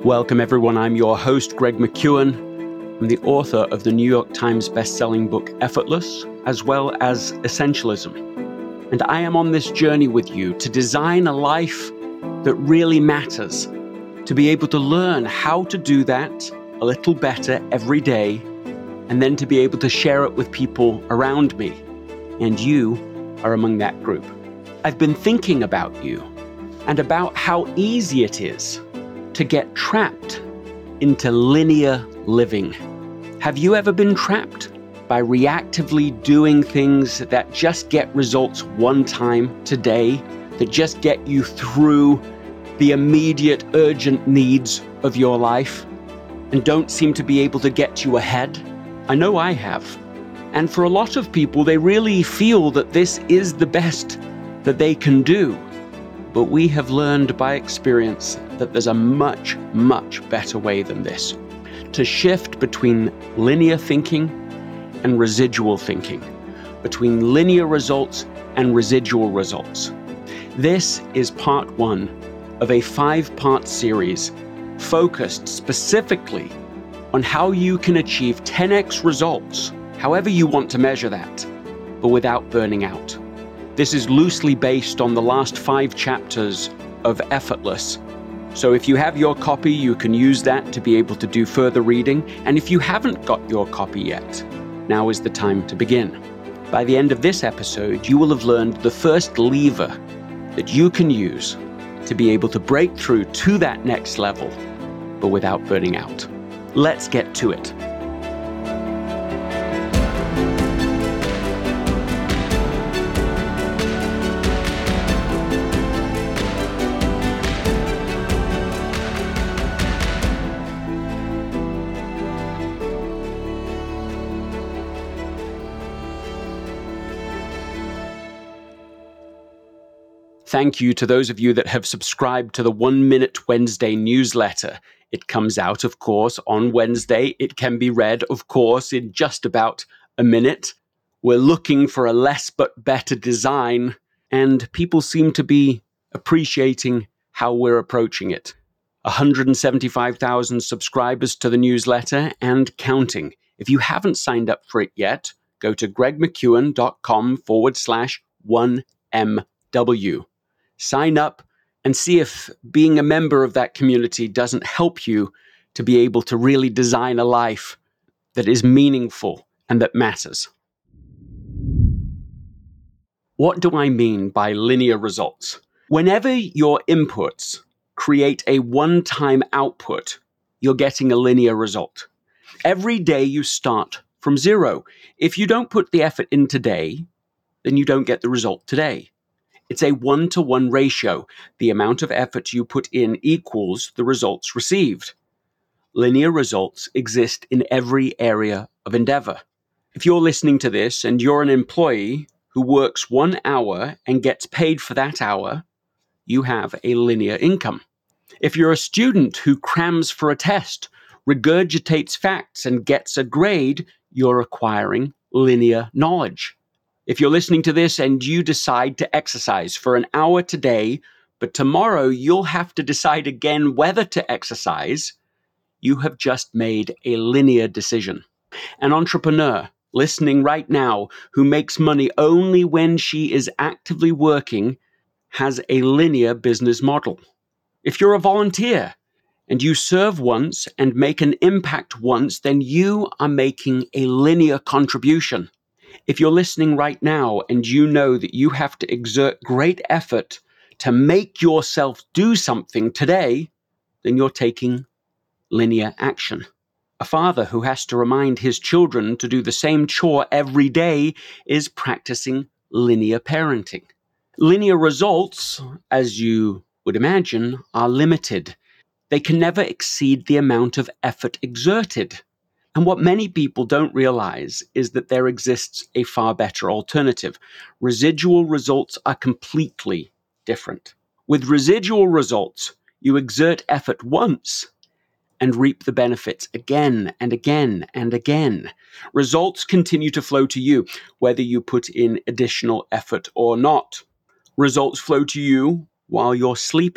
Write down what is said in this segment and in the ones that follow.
Welcome, everyone. I'm your host, Greg McKeown. I'm the author of the New York Times bestselling book, Effortless, as well as Essentialism. And I am on this journey with you to design a life that really matters, to be able to learn how to do that a little better every day, and then to be able to share it with people around me. And you are among that group. I've been thinking about you and about how easy it is to get trapped into linear living. Have you ever been trapped by reactively doing things that just get results one time today, that just get you through the immediate urgent needs of your life and don't seem to be able to get you ahead? I know I have. And for a lot of people, they really feel that this is the best that they can do. But we have learned by experience that there's a much, much better way than this. To shift between linear thinking and residual thinking, between linear results and residual results. This is part one of a 5-part series focused specifically on how you can achieve 10x results, however you want to measure that, but without burning out. This is loosely based on the last 5 chapters of Effortless. So if you have your copy, you can use that to be able to do further reading. And if you haven't got your copy yet, now is the time to begin. By the end of this episode, you will have learned the first lever that you can use to be able to break through to that next level, but without burning out. Let's get to it. Thank you to those of you that have subscribed to the 1 Minute Wednesday newsletter. It comes out, of course, on Wednesday. It can be read, of course, in just about a minute. We're looking for a less but better design, and people seem to be appreciating how we're approaching it. 175,000 subscribers to the newsletter and counting. If you haven't signed up for it yet, go to gregmckeown.com/1MW. Sign up and see if being a member of that community doesn't help you to be able to really design a life that is meaningful and that matters. What do I mean by linear results? Whenever your inputs create a one-time output, you're getting a linear result. Every day you start from zero. If you don't put the effort in today, then you don't get the result today. It's a 1-to-1 ratio. The amount of effort you put in equals the results received. Linear results exist in every area of endeavor. If you're listening to this and you're an employee who works 1 hour and gets paid for that hour, you have a linear income. If you're a student who crams for a test, regurgitates facts, and gets a grade, you're acquiring linear knowledge. If you're listening to this and you decide to exercise for an hour today, but tomorrow you'll have to decide again whether to exercise, you have just made a linear decision. An entrepreneur listening right now who makes money only when she is actively working has a linear business model. If you're a volunteer and you serve once and make an impact once, then you are making a linear contribution. If you're listening right now and you know that you have to exert great effort to make yourself do something today, then you're taking linear action. A father who has to remind his children to do the same chore every day is practicing linear parenting. Linear results, as you would imagine, are limited. They can never exceed the amount of effort exerted. And what many people don't realize is that there exists a far better alternative. Residual results are completely different. With residual results, you exert effort once and reap the benefits again and again and again. Results continue to flow to you, whether you put in additional effort or not. Results flow to you while you're sleeping.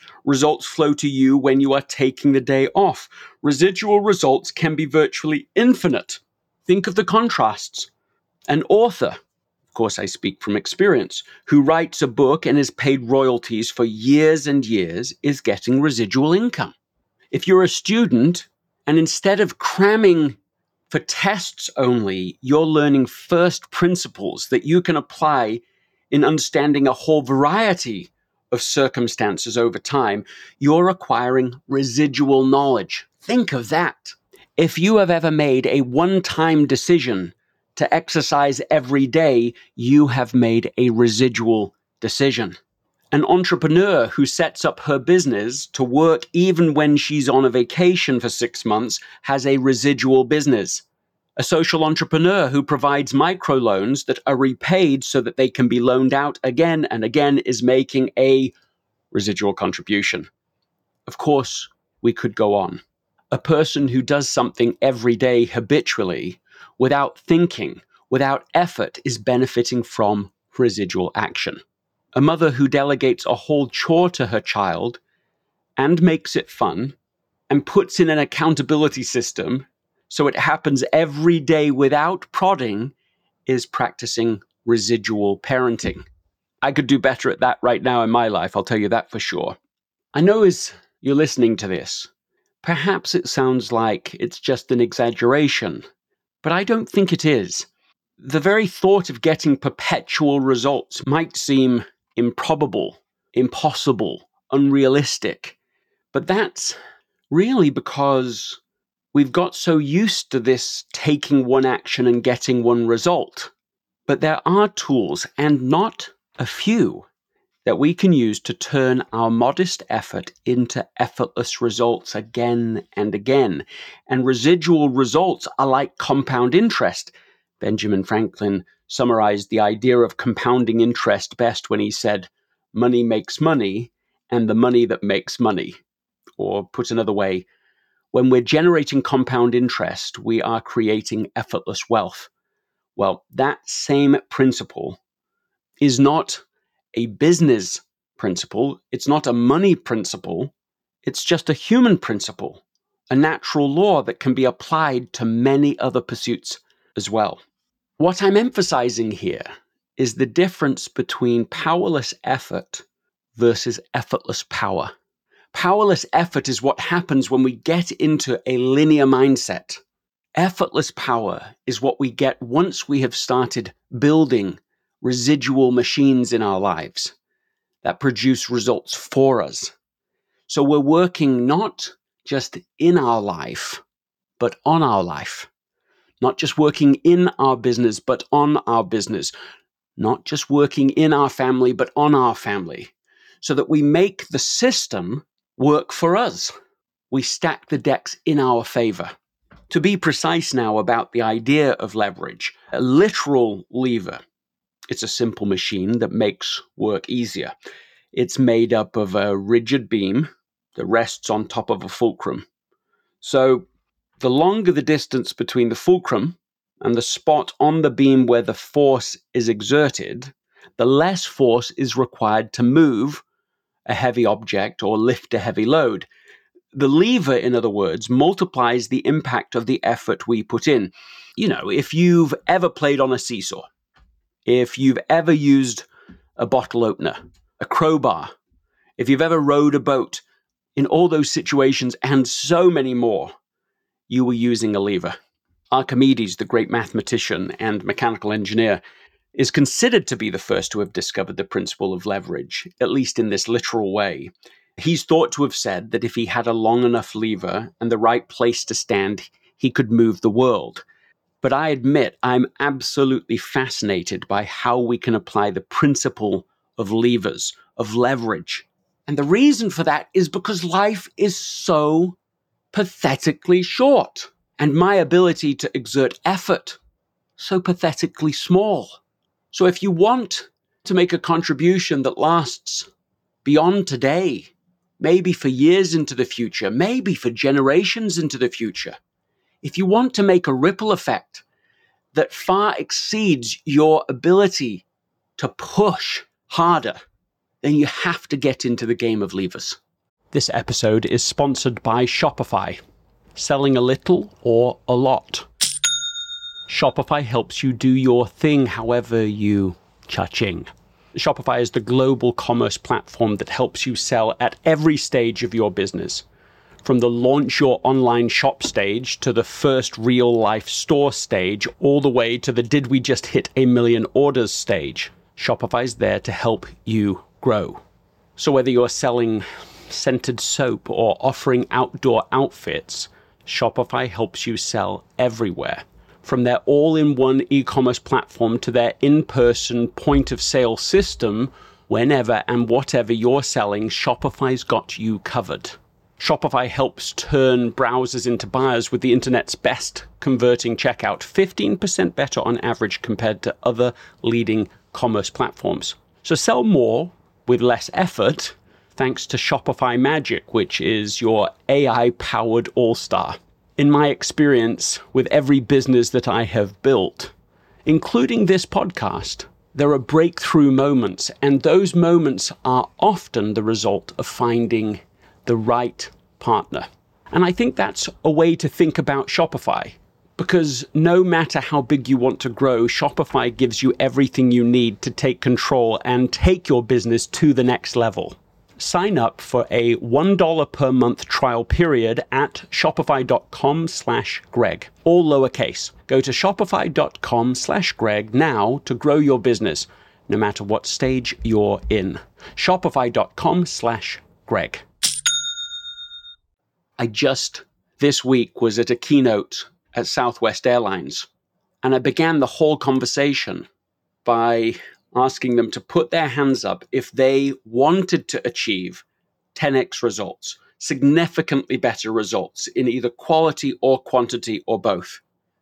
Results flow to you when you are taking the day off. Residual results can be virtually infinite. Think of the contrasts. An author, of course I speak from experience, who writes a book and is paid royalties for years and years is getting residual income. If you're a student and instead of cramming for tests only, you're learning first principles that you can apply in understanding a whole variety of circumstances over time, you're acquiring residual knowledge. Think of that. If you have ever made a one-time decision to exercise every day, you have made a residual decision. An entrepreneur who sets up her business to work even when she's on a vacation for 6 months has a residual business. A social entrepreneur who provides microloans that are repaid so that they can be loaned out again and again is making a residual contribution. Of course, we could go on. A person who does something every day habitually, without thinking, without effort, is benefiting from residual action. A mother who delegates a whole chore to her child and makes it fun and puts in an accountability system so it happens every day without prodding is practicing residual parenting. I could do better at that right now in my life, I'll tell you that for sure. I know as you're listening to this, perhaps it sounds like it's just an exaggeration, but I don't think it is. The very thought of getting perpetual results might seem improbable, impossible, unrealistic, but that's really because we've got so used to this taking one action and getting one result. But there are tools, and not a few, that we can use to turn our modest effort into effortless results again and again. And residual results are like compound interest. Benjamin Franklin summarized the idea of compounding interest best when he said, money makes money, and the money that makes money. Or put another way, when we're generating compound interest, we are creating effortless wealth. Well, that same principle is not a business principle. It's not a money principle. It's just a human principle, a natural law that can be applied to many other pursuits as well. What I'm emphasizing here is the difference between powerless effort versus effortless power. Powerless effort is what happens when we get into a linear mindset. Effortless power is what we get once we have started building residual machines in our lives that produce results for us. So we're working not just in our life, but on our life. Not just working in our business, but on our business. Not just working in our family, but on our family. So that we make the system work for us. We stack the decks in our favor. To be precise now about the idea of leverage, a literal lever, it's a simple machine that makes work easier. It's made up of a rigid beam that rests on top of a fulcrum. So the longer the distance between the fulcrum and the spot on the beam where the force is exerted, the less force is required to move a heavy object or lift a heavy load. The lever, in other words, multiplies the impact of the effort we put in. You know, if you've ever played on a seesaw, if you've ever used a bottle opener, a crowbar, if you've ever rowed a boat, in all those situations and so many more, you were using a lever. Archimedes, the great mathematician and mechanical engineer, is considered to be the first to have discovered the principle of leverage, at least in this literal way. He's thought to have said that if he had a long enough lever and the right place to stand, he could move the world. But I admit I'm absolutely fascinated by how we can apply the principle of levers, of leverage. And the reason for that is because life is so pathetically short, and my ability to exert effort so pathetically small. So if you want to make a contribution that lasts beyond today, maybe for years into the future, maybe for generations into the future, if you want to make a ripple effect that far exceeds your ability to push harder, then you have to get into the game of levers. This episode is sponsored by Shopify. Selling a little or a lot? Shopify helps you do your thing however you cha-ching. Shopify is the global commerce platform that helps you sell at every stage of your business. From the launch your online shop stage to the first real-life store stage, all the way to the did we just hit 1 million orders stage. Shopify's there to help you grow. So whether you're selling scented soap or offering outdoor outfits, Shopify helps you sell everywhere. From their all-in-one e-commerce platform to their in-person point-of-sale system, whenever and whatever you're selling, Shopify's got you covered. Shopify helps turn browsers into buyers with the internet's best converting checkout, 15% better on average compared to other leading commerce platforms. So sell more with less effort, thanks to Shopify Magic, which is your AI-powered all-star. In my experience with every business that I have built, including this podcast, there are breakthrough moments, and those moments are often the result of finding the right partner. And I think that's a way to think about Shopify, because no matter how big you want to grow, Shopify gives you everything you need to take control and take your business to the next level. Sign up for a $1 per month trial period at shopify.com/Greg, all lowercase. Go to shopify.com/Greg now to grow your business, no matter what stage you're in. Shopify.com/Greg. This week was at a keynote at Southwest Airlines, and I began the whole conversation by asking them to put their hands up if they wanted to achieve 10x results, significantly better results in either quality or quantity or both.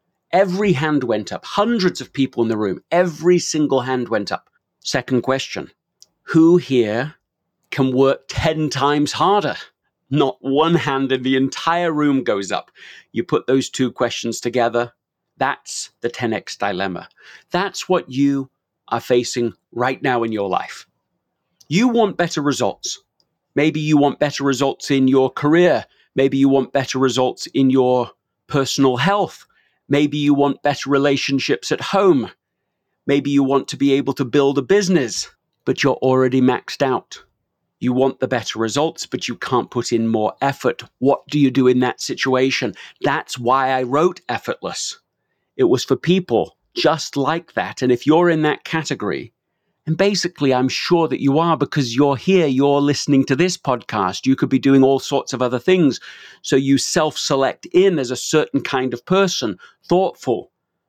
Every hand went up, hundreds of people in the room, every single hand went up. Second question, who here can work 10 times harder? Not one hand in the entire room goes up. You put those two questions together, that's the 10x dilemma. That's what you are facing right now in your life. You want better results. Maybe you want better results in your career. Maybe you want better results in your personal health. Maybe you want better relationships at home. Maybe you want to be able to build a business, but you're already maxed out. You want the better results, but you can't put in more effort. What do you do in that situation? That's why I wrote Effortless. It was for people just like that. And if you're in that category, and basically I'm sure that you are because you're here, you're listening to this podcast, you could be doing all sorts of other things. So you self-select in as a certain kind of person, thoughtful,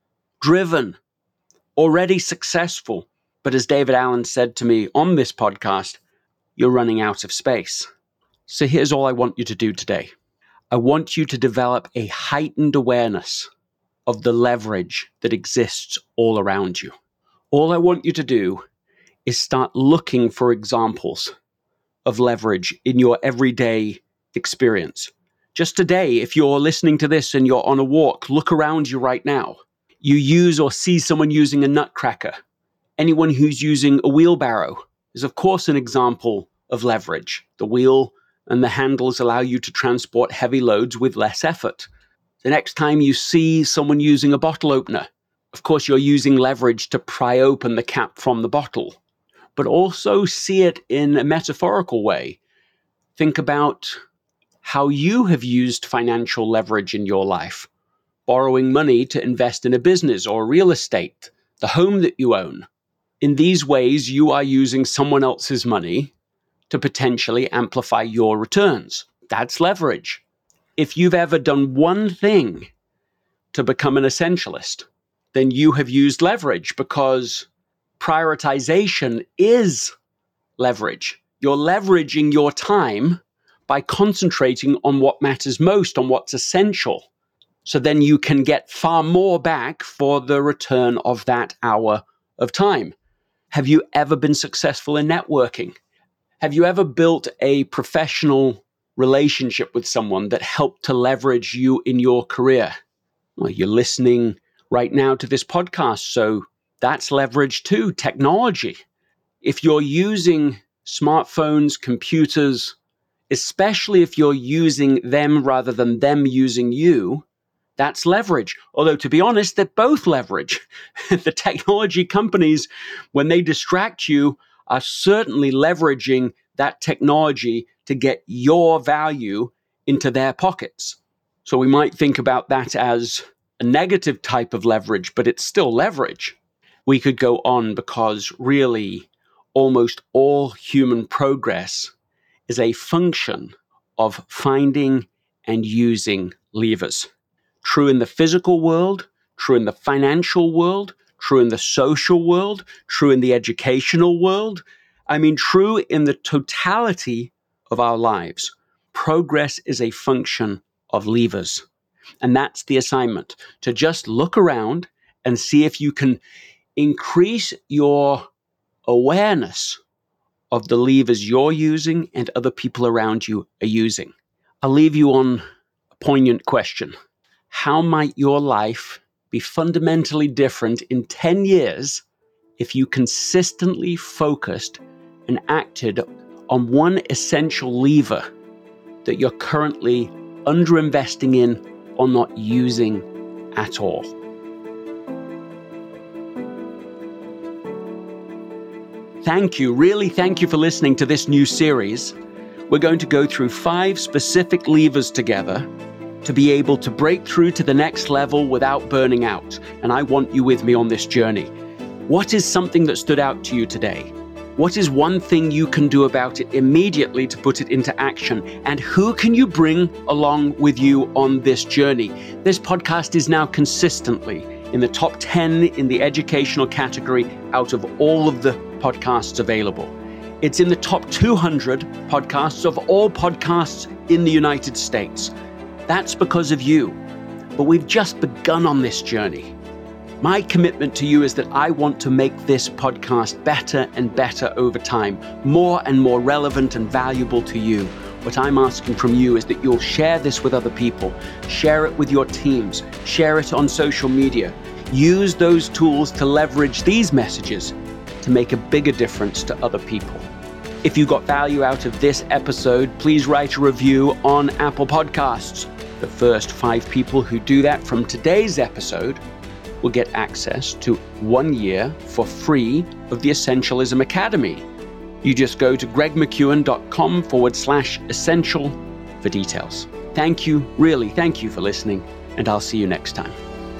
driven, already successful. But as David Allen said to me on this podcast, you're running out of space. So here's all I want you to do today. I want you to develop a heightened awareness of the leverage that exists all around you. All I want you to do is start looking for examples of leverage in your everyday experience. Just today, if you're listening to this and you're on a walk, look around you right now. You use or see someone using a nutcracker. Anyone who's using a wheelbarrow is, of course, an example of leverage. The wheel and the handles allow you to transport heavy loads with less effort. The next time you see someone using a bottle opener, of course, you're using leverage to pry open the cap from the bottle, but also see it in a metaphorical way. Think about how you have used financial leverage in your life, borrowing money to invest in a business or real estate, the home that you own. In these ways, you are using someone else's money to potentially amplify your returns. That's leverage. If you've ever done one thing to become an essentialist, then you have used leverage because prioritization is leverage. You're leveraging your time by concentrating on what matters most, on what's essential. So then you can get far more back for the return of that hour of time. Have you ever been successful in networking? Have you ever built a professional relationship with someone that helped to leverage you in your career? Well, you're listening right now to this podcast, so that's leverage too, technology. If you're using smartphones, computers, especially if you're using them rather than them using you. That's leverage. Although, to be honest, they're both leverage. The technology companies, when they distract you, are certainly leveraging that technology to get your value into their pockets. So we might think about that as a negative type of leverage, but it's still leverage. We could go on because really almost all human progress is a function of finding and using levers. True in the physical world, true in the financial world, true in the social world, true in the educational world. I mean, true in the totality of our lives. Progress is a function of levers. And that's the assignment, to just look around and see if you can increase your awareness of the levers you're using and other people around you are using. I'll leave you on a poignant question. How might your life be fundamentally different in 10 years if you consistently focused and acted on one essential lever that you're currently underinvesting in or not using at all? Thank you, really thank you for listening to this new series. We're going to go through 5 specific levers together to be able to break through to the next level without burning out. And I want you with me on this journey. What is something that stood out to you today? What is one thing you can do about it immediately to put it into action? And who can you bring along with you on this journey? This podcast is now consistently in the top 10 in the educational category out of all of the podcasts available. It's in the top 200 podcasts of all podcasts in the United States. That's because of you. But we've just begun on this journey. My commitment to you is that I want to make this podcast better and better over time, more and more relevant and valuable to you. What I'm asking from you is that you'll share this with other people, share it with your teams, share it on social media. Use those tools to leverage these messages to make a bigger difference to other people. If you got value out of this episode, please write a review on Apple Podcasts. The first 5 people who do that from today's episode will get access to 1 year for free of the Essentialism Academy. You just go to gregmccune.com/essential for details. Thank you, really thank you for listening, and I'll see you next time.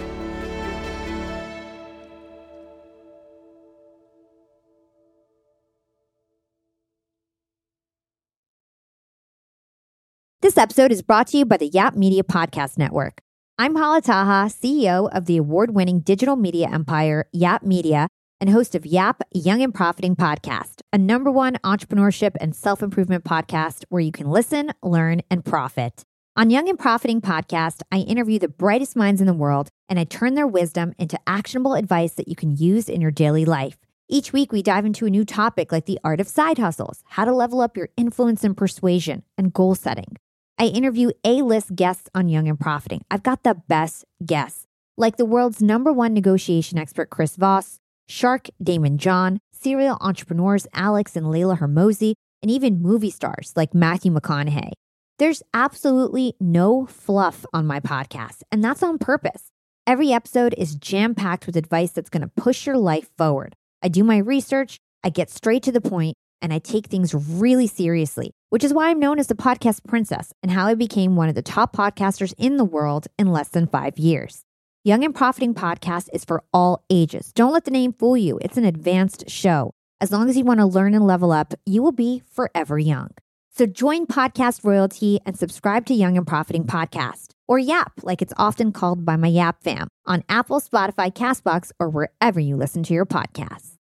This episode is brought to you by the Yap Media Podcast Network. I'm Hala Taha, CEO of the award-winning digital media empire, Yap Media, and host of Yap Young and Profiting Podcast, a #1 entrepreneurship and self-improvement podcast where you can listen, learn, and profit. On Young and Profiting Podcast, I interview the brightest minds in the world, and I turn their wisdom into actionable advice that you can use in your daily life. Each week, we dive into a new topic like the art of side hustles, how to level up your influence and persuasion, and goal setting. I interview A-list guests on Young and Profiting. I've got the best guests, like the world's #1 negotiation expert, Chris Voss, Shark Damon John, serial entrepreneurs Alex and Layla Hermosi, and even movie stars like Matthew McConaughey. There's absolutely no fluff on my podcast, and that's on purpose. Every episode is jam-packed with advice that's going to push your life forward. I do my research, I get straight to the point, and I take things really seriously, which is why I'm known as the podcast princess and how I became one of the top podcasters in the world in less than 5 years. Young and Profiting Podcast is for all ages. Don't let the name fool you. It's an advanced show. As long as you want to learn and level up, you will be forever young. So join podcast royalty and subscribe to Young and Profiting Podcast, or YAP, like it's often called by my YAP fam, on Apple, Spotify, CastBox, or wherever you listen to your podcasts.